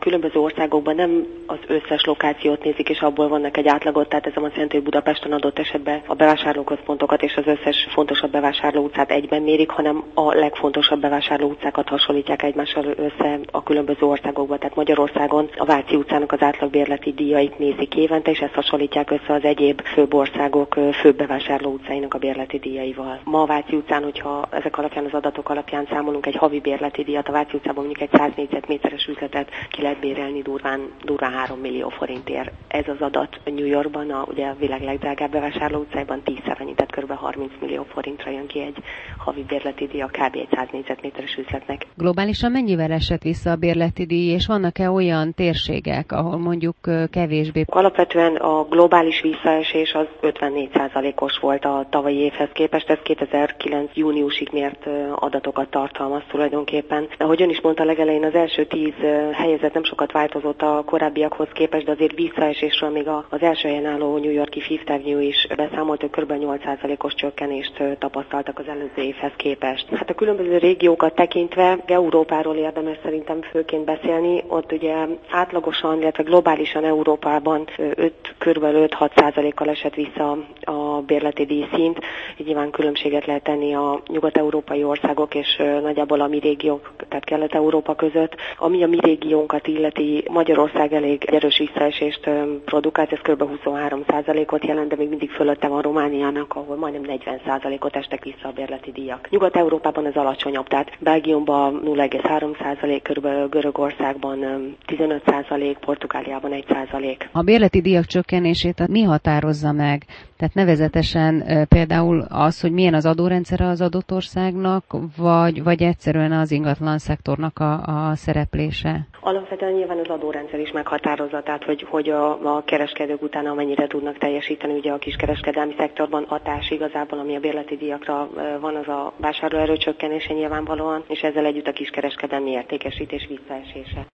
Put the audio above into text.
különböző országokban nem az összes lokációt nézik, és abból vannak egy átlagot, tehát ez azt jelenti, hogy Budapesten adott esetben a bevásárlóközpontokat és az összes fontosabb bevásárló utcát egyben mérik, hanem a legfontosabb bevásárló utcákat hasonlítják egymással össze a különböző országokban. Tehát Magyarországon a Váci utcának az átlagbérleti díjait nézik évente, és ezt hasonlítják össze az egyéb főbb országok főbb bevásárló utcáinak a bérleti díjaival. Ma a Váci utcán, hogyha ezek alapján, az adatok alapján számolunk egy havi bérleti díjat, a Váci utcában mondjuk egy 100 négyzetméteres üzletet ki lehet bérelni durván 3 millió forintért. Ez az adat New Yorkban, ugye a világ legdrágább bevásárló utcájában 10-szer annyi, tehát kb. 30 millió forintra jön ki egy havi bérleti díj a kb. Egy 100 négyzetméteres üzletnek. Globálisan mennyivel esett vissza a bérleti díj, és vannak-e olyan térségek, ahol mondjuk kevésbé? Alapvetően a globális visszaesés az 54%-os volt a tavalyi évhez képest, ez 2009. júniusig mért adatokat tartalmaz tulajdonképpen. De ahogy ön is mondta legelején, az első 10 helyezett nem sokat változott a korábbiakhoz képest, de azért visszaesésről még az első helyen álló New York-i Fifth Avenue is beszámolt, hogy kb. 8%-os csökkenést tapasztaltak az előző évhez képest. Hát a különböző régiókat tekintve Európáról érdemes szerintem főként beszélni. Ott ugye átlagosan, illetve globálisan Európában kb. 5-6%-kal esett vissza a bérleti díjszint. Így nyilván különbséget lehet tenni a nyugat-európai országok és nagyjából a mi régiók, tehát Kelet-Európa között. Ami a mi régiónkat illeti, Magyarország elég erős visszaesést produkált, ez kb. 23%-ot jelent, de még mindig fölötte van Romániának, ahol majdnem 40%-ot estek vissza a bérleti díjak. Nyugat-Európában ez alacsonyabb, tehát Belgiumban 0,3%, kb. Görögországban 15%, Portugáliában 1%. A bérleti díjak csökkenését mi határozza meg? Tehát nevezetesen például az, hogy milyen az adórendszere az adott országnak, vagy egyszerűen az ingatlan szektornak a szereplése? Alapvetően nyilván az adórendszer is meghatározza, tehát hogy a kereskedők utána mennyire tudnak teljesíteni. Ugye a kiskereskedelmi szektorban hatás igazából, ami a bérleti díjakra van, az a vásárlóerő csökkenése nyilvánvalóan, és ezzel együtt a kiskereskedelmi értékesítés visszaesése.